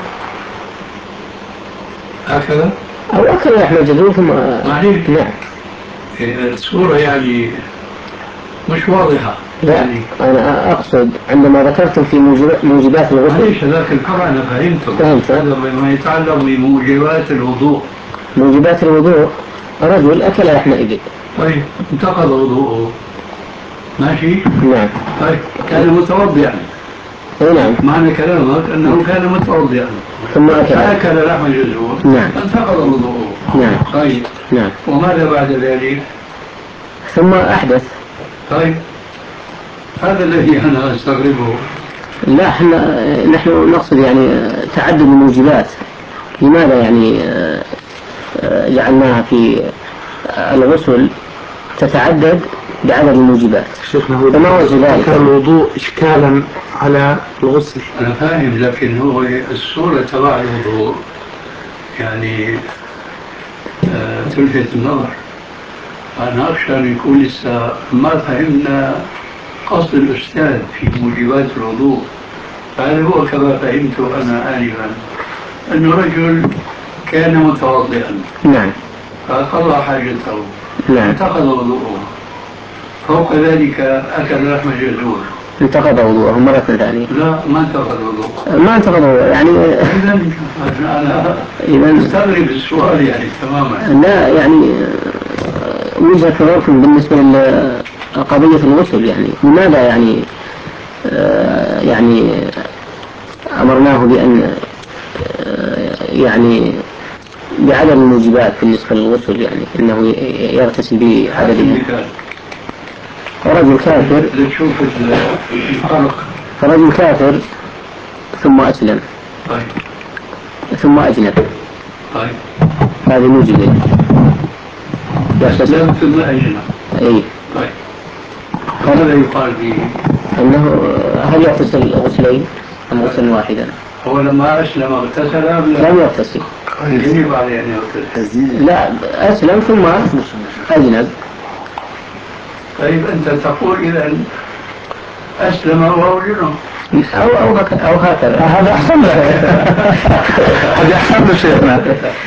هكذا؟ أو أكل لحم الجزور ثم معليش. نعم. الصورة يعني مش واضحة. لا يعني أنا أقصد عندما ذكرتم في موجبات الغسل. معليش هذاك الفرع أنا فهمته. فهمت. هذا ما يتعلق بموجبات الوضوء. موجبات الوضوء رجل أكل لحم إبل. طيب انتقض وضوءه، ماشي؟ نعم. طيب كان متوضئا. نعم. معنى كلامك أنه كان متوضئا ثم فأكل لحم الجزور. نعم. انتقض وضوءه. نعم. طيب. نعم. وماذا بعد ذلك؟ ثم أحدث. طيب هذا الذي أنا أستغربه. لا نحن نقصد يعني تعدد الموجبات، لماذا يعني جعلناها في الغسل تتعدد بعدد الموجبات؟ شيخنا فما وجه ذلك؟ كان الوضوء إشكالا على الغسل. أنا فاهم، لكن هو الصورة تبع الوضوء يعني تلفت النظر. أنا أخشى أن يكون لسه ما فهمنا قصد الأستاذ في موجبات الوضوء. فهذا هو كما فهمته أنا آنفا، أنه رجل كان متوضئا. نعم. فقضى حاجته. نعم. انتقض وضوءه. فوق ذلك أكل لحم الجزور. انتقض وضوءه مرة ثانية. لا ما انتقض وضوءه. ما انتقض وضوءه يعني. إذا مستغرب السؤال يعني تماما. لا يعني وجهة نظركم بالنسبة لقضية الغسل، يعني لماذا يعني أمرناه بأن يعني بعدم الموجبات بالنسبة للغسل، يعني أنه يغتسل بعدد. رجل كافر تشوف الفرق. رجل كافر ثم أسلم. طيب. ثم أجنب. طيب. هذه موجبة. أسلم ثم أجنب. أي. طيب. هذا يقال فيه أنه هل يغتسل غسلين أم غسلا واحدا؟ هو لما أسلم اغتسل أم لا؟ لم يغتسل. يجب عليه أن يغتسل. لا، أسلم ثم أجنب. طيب أنت تقول إذا أسلم وهو جنوب أو هكذا. هذا أحسن لك. هذا أحسن لك شيخنا.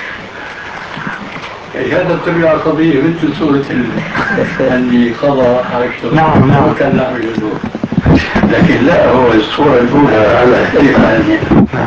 هذا ترجع قضية مثل سورة اللي قضى حركته. نعم. وكان لا يجوز. لكن لا، هو الصورة الأولى على الثانية.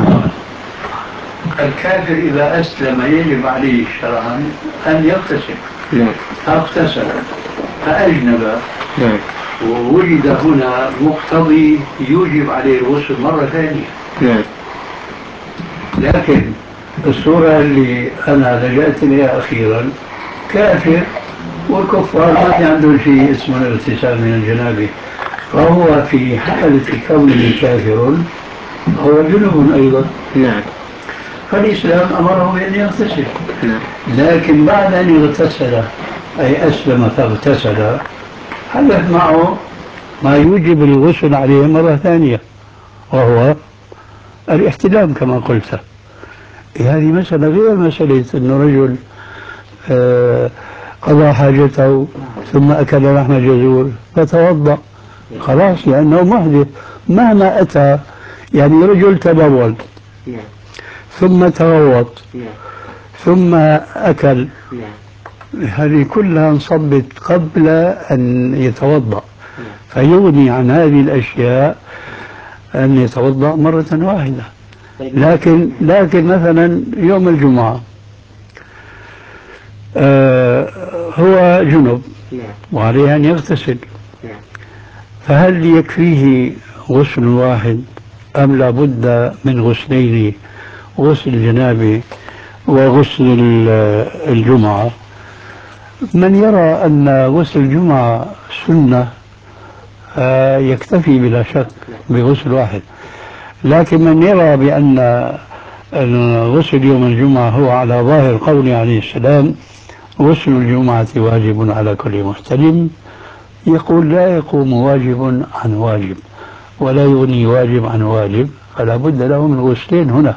الكافر إذا أسلم يجب عليه شرعا أن يغتسل. اغتسل فأجنب. ووجد هنا مقتضي يوجب عليه الغسل مرة ثانية. لكن الصورة اللي أنا لجأت إليها أخيرا كافر، والكفار ما في عندهم شيء اسمه الاغتسال من الجنابة، فهو في حالة كونه كافر هو جنوب أيضا. فالإسلام أمره بأن يغتسل. لكن بعد أن يغتسل أي أسلم فاغتسل حدث معه ما يوجب الغسل عليه مرة ثانية، وهو الاحتلام كما قلت. هذه مسألة غير مسألة أنه رجل قضى حاجته ثم أكل لحم جزور فتوضأ خلاص، لأنه محدث مهما أتى. يعني رجل تبول ثم تغوط ثم أكل، هذه كلها انصبت قبل أن يتوضأ، فيغني عن هذه الأشياء أن يتوضأ مرة واحدة. لكن مثلا يوم الجمعة هو جنب وعليه أن يغتسل، فهل يكفيه غسل واحد أم لا بد من غسلين، غسل الجنابة وغسل الجمعة؟ من يرى أن غسل الجمعة سنة يكتفي بلا شك بغسل واحد، لكن من يرى بأن غسل يوم الجمعة هو على ظاهر قول عليه السلام غسل الجمعة واجب على كل محتلم، يقول لا يقوم واجب عن واجب ولا يغني واجب عن واجب، فلا بد له من غسلين هنا.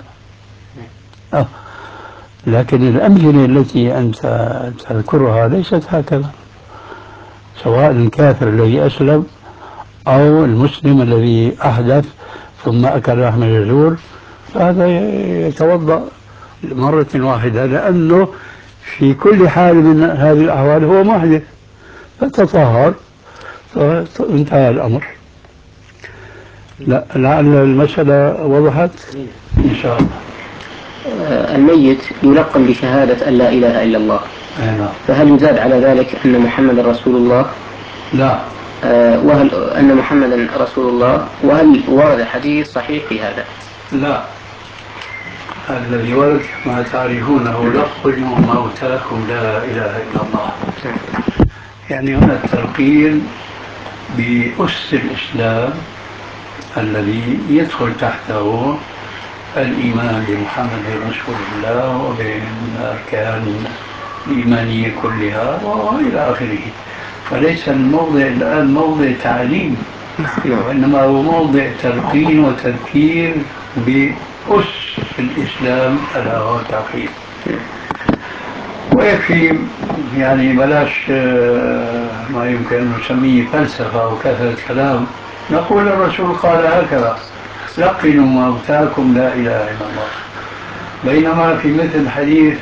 لكن الأمثلة التي أنت تذكرها ليست هكذا، سواء الكافر الذي أسلم أو المسلم الذي أحدث ثم أكل لحم الجزور، فهذا يتوضأ مرة واحدة، لأنه في كل حال من هذه الأحوال هو محدث فتطهر فانتهى الأمر. لا، لعل المسألة وضحت إن شاء الله. الميت يلقن بشهادة أن لا إله إلا الله، فهل يزاد على ذلك أن محمد رسول الله؟ لا. وهل أن محمدا رسول الله، وهل ورد حديث صحيح في هذا؟ لا، الذي ورد ما تعرفونه لقنوا موتاكم لا إله إلا الله. يعني هنا التلقين بأس الإسلام الذي يدخل تحته الإيمان بمحمد رسول الله وبالأركان الإيمانية كلها وإلى آخره. فليس الموضع الآن موضع تعليم، وإنما هو موضع تلقين وتذكير بأس الإسلام ألا هو التوحيد. ويكفي يعني بلاش ما يمكن أن نسميه فلسفة أو كثرة كلام، نقول الرسول قال هكذا لقنوا موتاكم لا إله إلا الله. بينما في مثل حديث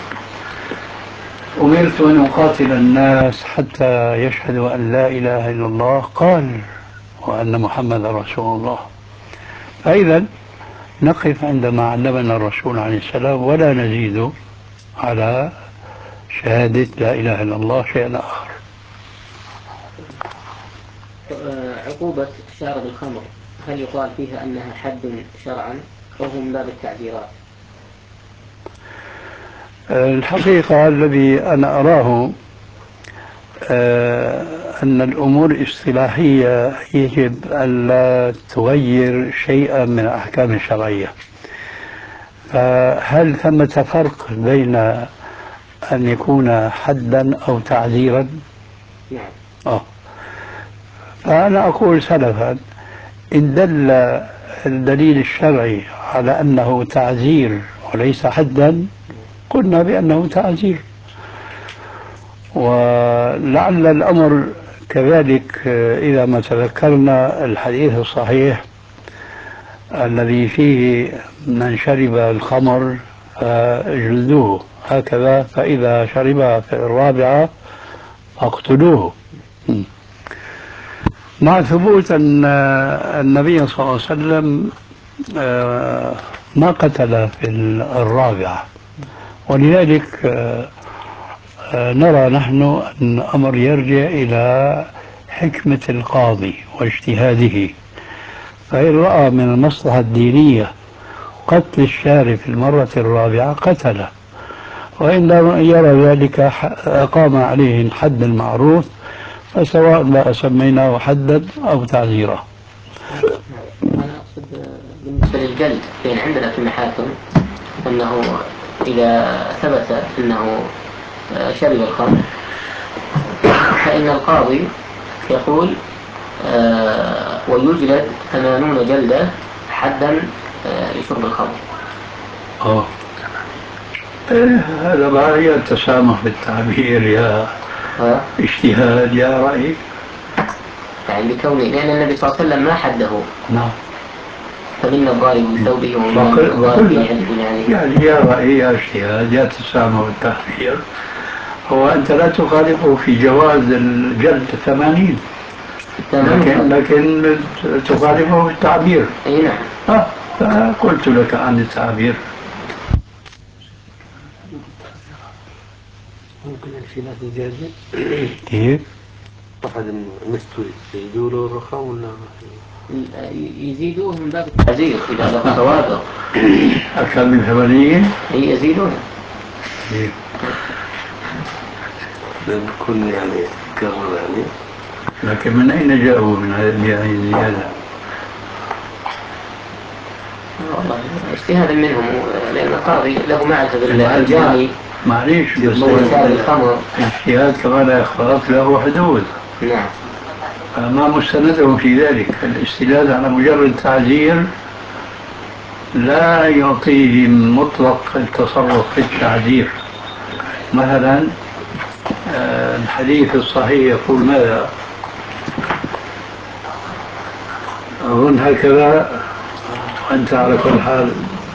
أمرت أن أقاتل الناس حتى يشهدوا أن لا إله إلا الله قال وأن محمد رسول الله. فإذا نقف عندما علمنا الرسول عليه السلام ولا نزيد على شهادة لا إله إلا الله شيئا آخر. عقوبة شارب الخمر هل يقال فيها أنها حد شرعا أو هم باب التعبيرات؟ الحقيقة الذي أنا أراه أن الأمور الاصطلاحية يجب ألا تغير شيئا من الأحكام الشرعية. فهل ثمة فرق بين أن يكون حدا أو تعزيرا؟ نعم. فأنا أقول سلفا إن دل الدليل الشرعي على أنه تعزير وليس حدا قلنا بأنه تعزير. ولعل الأمر كذلك إذا ما تذكرنا الحديث الصحيح الذي فيه من شرب الخمر فاجلدوه هكذا، فإذا شربها في الرابعة فاقتلوه، مع ثبوت أن النبي صلى الله عليه وسلم ما قتل في الرابعة. ولذلك نرى نحن أن الأمر يرجع إلى حكمة القاضي واجتهاده، فإن رأى من المصلحة الدينية قتل الشارب في المرة الرابعة قتله، وإن لم يرى ذلك أقام عليه الحد المعروف، فسواء ما سميناه حدا أو تعزيرا. أنا أقصد بالنسبة للجلد، لأن عندنا في المحاكم أنه إذا ثبت أنه شرب الخمر فإن القاضي يقول ويجلد 80 جلدة حدا لشرب الخمر. هذا ما هي التسامح في التعبير يا اجتهاد يا رأي؟ يعني لأن النبي صلى الله عليه وسلم ما حده. نعم. فمن الضارب بثوبه ومن الضارب يعني يا رأي يا اجتهاد يا تسامح التعبير. هو أنت لا تخالفه في جواز الجلد 80 لكن تخالفه في التعبير. أي نعم. فقلت لك عن التعبير. ممكن في ناس الجاهزين كيف؟ واحد مستوي يزيدوا له الرخام ولا يزيدوه من باب التعزير إذا له توابع أكثر من 80 يزيدون. لأن كل يعني كرر يعني. لكن من أين جاءوا من هذه الزيادة؟ والله اجتهادا منهم، لأن القاضي له معرفة بالجاني. معليش بس الخمر الاجتهاد كما لا يخفاك له حدود. نعم. فما مستنده في ذلك؟ الاستدلال على مجرد تعزير لا يعطيه مطلق التصرف في التعزير. مثلا الحديث الصحيح يقول ماذا؟ أظن هكذا، وأنت على كل حال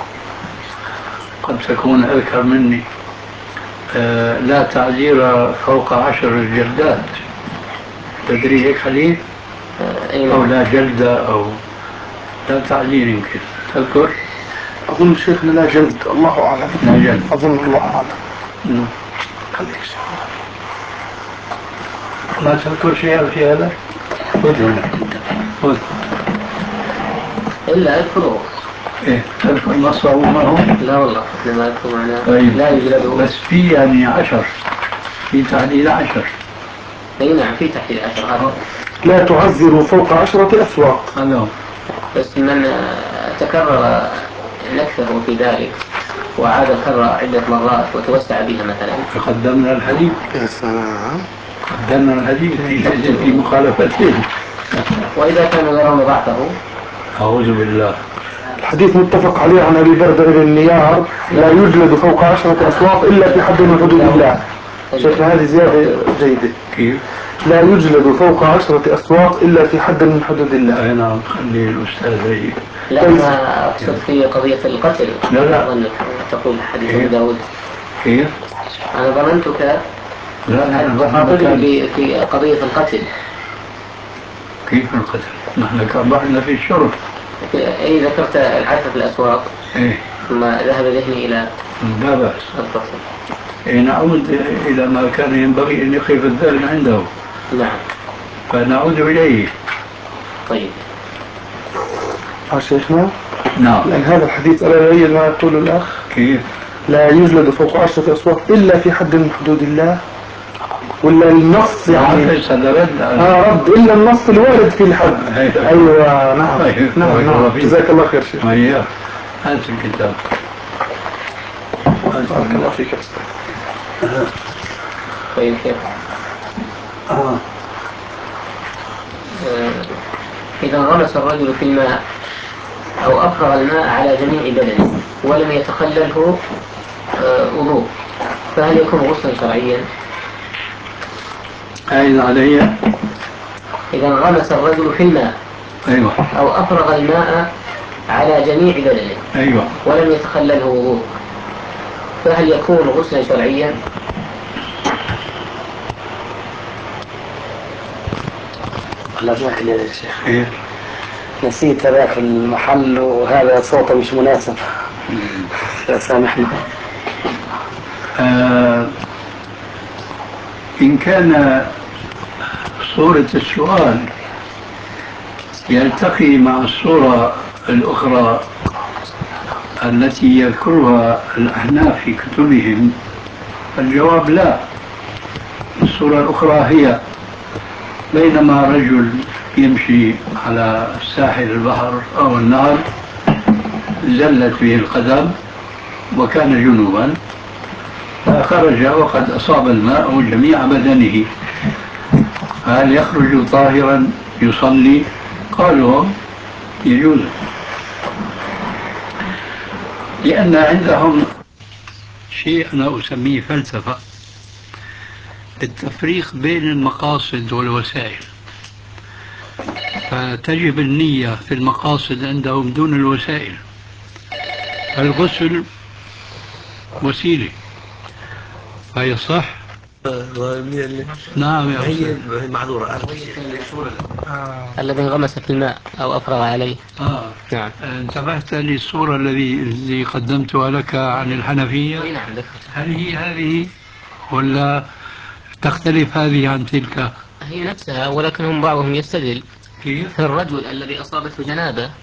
قد تكون أذكر مني. لا تعزير فوق 10 جلدات. تدري هيك حديث؟ أو لا جلدة أو لا تعزير يمكن تذكر؟ أظن شيخنا لا جلد، الله أعلم. لا جلد أظن الله أعلم. خليك ما تذكر شيئا في هذا؟ إلا أذكره. إيه تذكر نصه معه؟ لا والله لما أذكر معناه. طيب. لا يجلد. بس في يعني 10 في تعديل 10. أي نعم في تحديد 10 هذا. لا تعزروا فوق 10 أسواق. هذا. بس من تكرر نكثه في ذلك وعاد كرر عدة مرات وتوسع بها مثلا. فقدمنا الحديث. يا سلام. قدمنا الحديث في مخالفتين. وإذا كانوا يرون ضعفه. أعوذ بالله. الحديث متفق عليه عن أبي بردة بن النيار لا يجلد فوق 10 أسواق إلا في حد من حدود الله. شيخنا هذه زيادة جيدة. كيف؟ لا يجلد فوق 10 أسواق إلا في حد من حدود الله. أي نعم. خلي الأستاذ يجي. لا أنا أقصد في قضية القتل. لا أظنك تقول حديث أبي داود. كيف؟ أنا ظننتك في قضية القتل. كيف القتل؟ نحن كبحنا في الشرب. أي ذكرت العثرة في الأسواق. إيه. ثم ذهب ذهني إلى لا بأس. نعود إلى ما كان ينبغي أن يقف الذهن عنده. نعم. فنعود إليه. طيب. شيخنا؟ نعم. لأن هذا الحديث ألا يؤيد ما يقول الأخ. كيف؟ لا يجلد فوق 10 أصوات إلا في حد من حدود الله، ولا النص يعني رد إلا النص الوارد في الحد. أيوة نعم نعم جزاك الله خير شيخ. أيوة هات الكتاب. بارك الله فيك. طيب شيخ، إذا انغمس الرجل في الماء أو أفرغ الماء على جميع بدنه ولم يتخلله وضوء، فهل يكون غسلا شرعيا؟ أين علي؟ إذا انغمس الرجل في الماء أيوة أو أفرغ الماء على جميع بدنه أيوة ولم يتخلله وضوء، فهل يكون غسلا شرعيا؟ الله يجزاك يا شيخ. نسيت هذاك المحل وهذا صوته مش مناسب. سامحنا. إن كان صورة السؤال يلتقي مع الصورة الأخرى التي يذكرها الأحناف في كتبهم، الجواب لا. الصورة الأخرى هي بينما رجل يمشي على ساحل البحر أو النهر زلت به القدم وكان جنوبا، فخرج وقد أصاب الماء جميع بدنه، فهل يخرج طاهرا يصلي؟ قالوا يجوز، لأن عندهم شيء أنا أسميه فلسفة، التفريق بين المقاصد والوسائل، فتجب النية في المقاصد عندهم دون الوسائل. الغسل وسيلة هي صح؟ نعم يا هي معذورة. الذي انغمس في الماء أو أفرغ عليه. نعم. انتبهت للصورة التي قدمتها لك عن الحنفية؟ نعم. هل هي هذه ولا تختلف هذه عن تلك؟ هي نفسها، ولكنهم بعضهم يستدل في الرجل الذي أصابته جنابة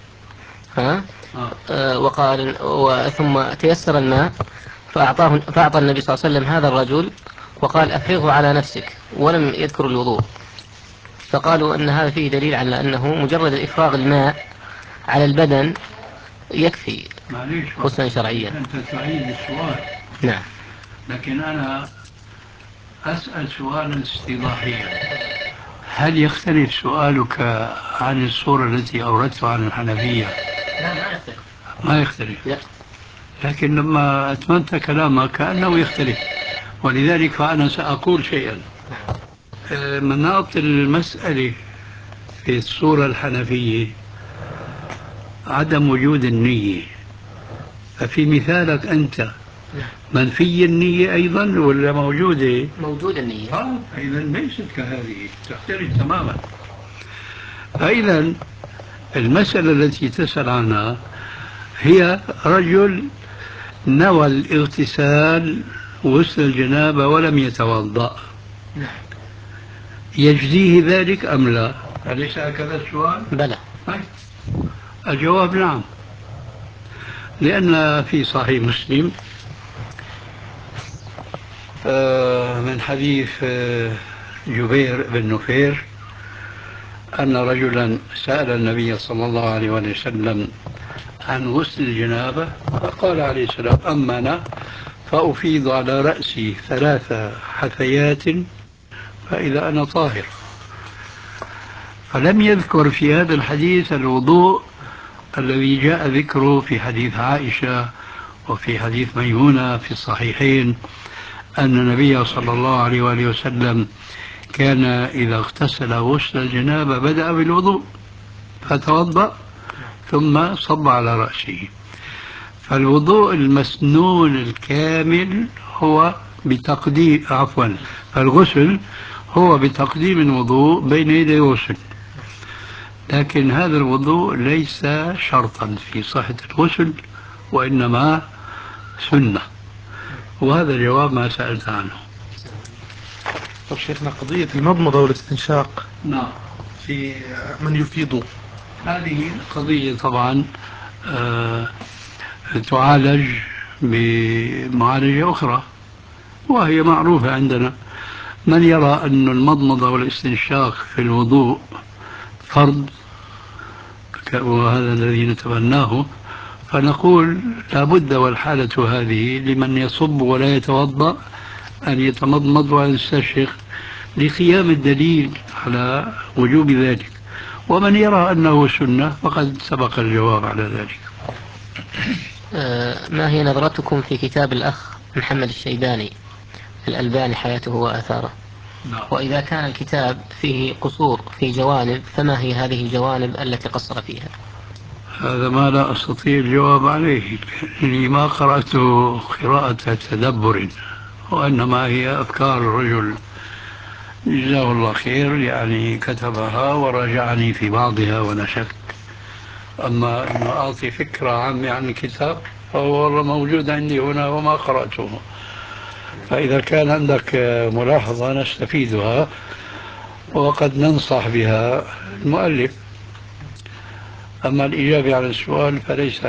وقال ثم تيسر الماء فأعطى النبي صلى الله عليه وسلم هذا الرجل وقال أفرغه على نفسك، ولم يذكر الوضوء، فقالوا أن هذا فيه دليل على أنه مجرد إفراغ الماء على البدن يكفي غسلا شرعيا. أنت تعيد السؤال. نعم. لكن أنا أسأل سؤالا استيضاحيا، هل يختلف سؤالك عن الصورة التي أوردتها عن الحنفية؟ لا ما يختلف. ما يختلف. لا. لكن لما أتممت كلامك كأنه يختلف، ولذلك فأنا سأقول شيئا. مناط المسألة في الصورة الحنفية عدم وجود النية، ففي مثالك أنت منفي النية أيضا ولا موجودة؟ موجودة النية. إذا ليست كهذه، تختلف تماما. فإذا المسألة التي تسأل عنها هي رجل نوى الاغتسال غسل الجنابة ولم يتوضأ، يجزيه ذلك أم لا؟ أليس هكذا السؤال؟ بلى. الجواب نعم، لأن في صحيح مسلم من حديث جبير بن نفير أن رجلا سأل النبي صلى الله عليه وسلم عن غسل الجنابة، فقال عليه السلام أما أنا فأفيض على رأسي 3 حثيات فإذا أنا طاهر. فلم يذكر في هذا الحديث الوضوء الذي جاء ذكره في حديث عائشة وفي حديث ميمونة في الصحيحين أن النبي صلى الله عليه وآله وسلم كان إذا اغتسل غسل الجنابة بدأ بالوضوء فتوضأ ثم صب على رأسه. فالوضوء المسنون الكامل هو بتقديم فالغسل هو بتقديم الوضوء بين يدي الغسل، لكن هذا الوضوء ليس شرطا في صحة الغسل وإنما سنة، وهذا جواب ما سألت عنه. طب شيخنا قضية المضمضة والاستنشاق نعم في من يفيض، هذه قضية طبعا تعالج بمعالجة أخرى وهي معروفة عندنا. من يرى أن المضمضة والاستنشاق في الوضوء فرض وهذا الذي نتبناه، فنقول لابد والحالة هذه لمن يصب ولا يتوضأ أن يتمضمض ويستنشق لقيام الدليل على وجوب ذلك. ومن يرى أنه سنة فقد سبق الجواب على ذلك. ما هي نظرتكم في كتاب الأخ محمد الشيباني الألباني حياته وآثاره؟ وإذا كان الكتاب فيه قصور في جوانب فما هي هذه الجوانب التي قصر فيها؟ هذا ما لا أستطيع الجواب عليه لأني ما قرأته قراءة تدبر، وإنما هي أفكار الرجل جزاه الله خير، يعني كتبها وراجعني في بعضها ونشفت. أما أن أعطي فكرة عامة عن الكتاب فهو والله موجود عندي هنا وما قرأته، فإذا كان عندك ملاحظة نستفيدها وقد ننصح بها المؤلف. أما الإجابة على السؤال فليس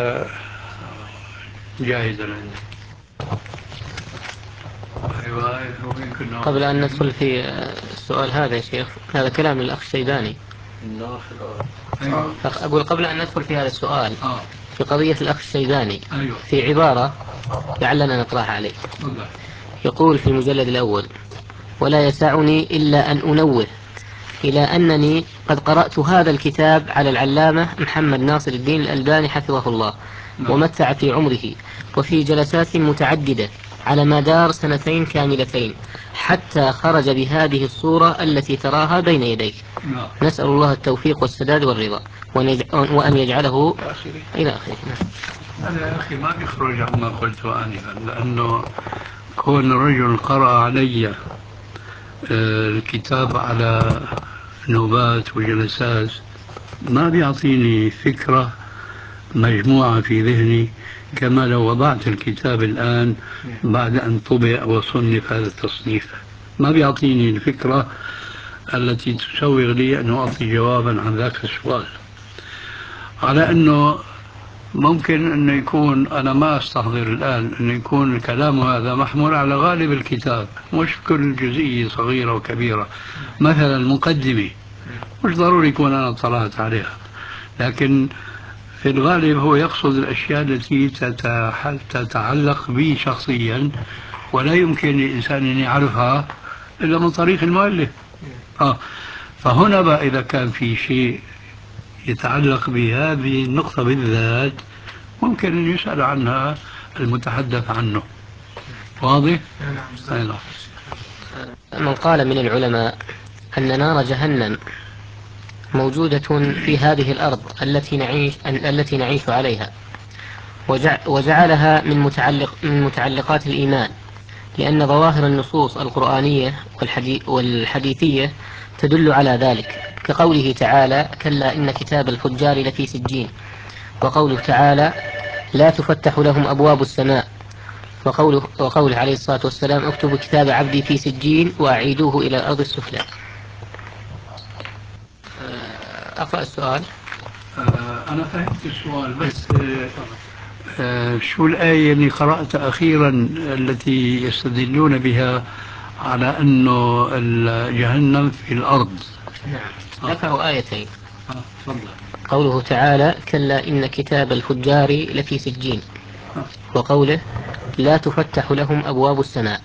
جاهزا عندي. قبل أن ندخل في السؤال هذا يا شيخ، هذا كلام الأخ الشيباني. أقول قبل أن ندخل في هذا السؤال في قضية الأخ الشيباني في عبارة لعلنا نقرأها عليه. يقول في المجلد الأول: ولا يسعني إلا أن أنوه إلى أنني قد قرأت هذا الكتاب على العلامة محمد ناصر الدين الألباني حفظه الله ومتع في عمره، وفي جلسات متعددة على مدار 2 كاملتين حتى خرج بهذه الصورة التي تراها بين يديك. نسأل الله التوفيق والسداد والرضا وأن يجعله إلى آخره. أنا يا أخي ما بيخرج عما قلته آنفا، لأنه كون رجل قرأ علي الكتاب على نوبات وجلسات ما بيعطيني فكرة مجموعة في ذهني كما لو وضعت الكتاب الآن بعد أن طبع وصنف هذا التصنيف. ما بيعطيني الفكرة التي تسوغ لي أن أعطي جوابا عن ذاك السؤال. على أنه ممكن أنه يكون، أنا ما أستحضر الآن، أنه يكون الكلام هذا محمول على غالب الكتاب، مش كل جزئية صغيرة وكبيرة. مثلا المقدمة مش ضروري يكون أنا اطلعت عليها، لكن في الغالب هو يقصد الأشياء التي تتعلق بي شخصيا ولا يمكن للإنسان أن يعرفها إلا من طريق المؤلف. فهنا بقى إذا كان في شيء يتعلق بهذه النقطة بالذات ممكن أن يسأل عنها المتحدث عنه. واضح؟ نعم. من قال من العلماء أن نار جهنم موجودة في هذه الأرض التي نعيش عليها، وجعلها من متعلقات الإيمان، لأن ظواهر النصوص القرآنية والحديثية تدل على ذلك، كقوله تعالى: كلا إن كتاب الفجار لفي سجين، وقوله تعالى: لا تفتح لهم أبواب السماء، وقوله عليه الصلاة والسلام: اكتبوا كتاب عبدي في سجين وأعيدوه إلى الأرض السفلى. أقرأ السؤال. أنا فهمت السؤال، بس شو الآية اللي قرأت أخيرا التي يستدلون بها على أنه جهنم في الأرض؟ نعم، ذكروا آيتين. تفضل. قوله تعالى: كلا إن كتاب الفجار لفي سجين، وقوله: لا تفتح لهم أبواب السماء.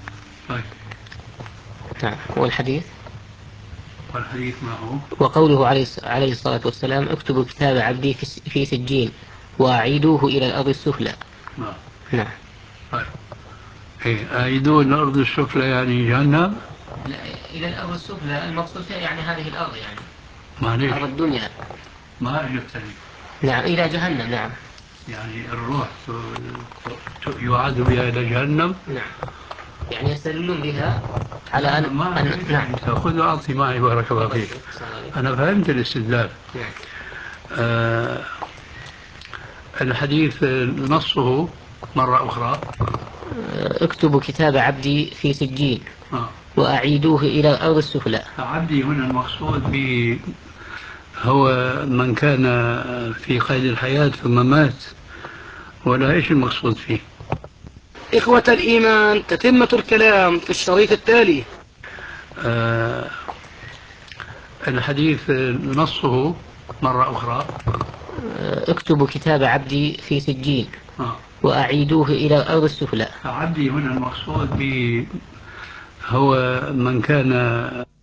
نعم. والحديث ما هو؟ وقوله عليه الصلاة والسلام: اكتبوا كتاب عبدي في سجين وأعيدوه إلى الأرض السفلى. نعم. أعيدوه إلى الأرض السفلى يعني جهنم؟ لا، إلى الأرض السفلى المقصود يعني هذه الأرض، يعني معليش أرض الدنيا. ما أجبتني. نعم، إلى جهنم. نعم، يعني الروح يعاد بها إلى جهنم. نعم، يعني يستدلون بها على أن نعم. خذ وأعطي معي بارك الله فيك. أنا فهمت الاستدلال. الحديث نصه مرة أخرى: اكتبوا كتاب عبدي في سجين وأعيدوه إلى الأرض السفلى. عبدي هنا المقصود به هو من كان في قيد الحياة ثم مات، ولا إيش المقصود فيه؟ إخوة الإيمان، تتمة الكلام في الشريط التالي. الحديث نصه مرة أخرى. اكتبوا كتاب عبدي في سجين وأعيدوه إلى الأرض السفلى. عبدي هنا المقصود به هو من كان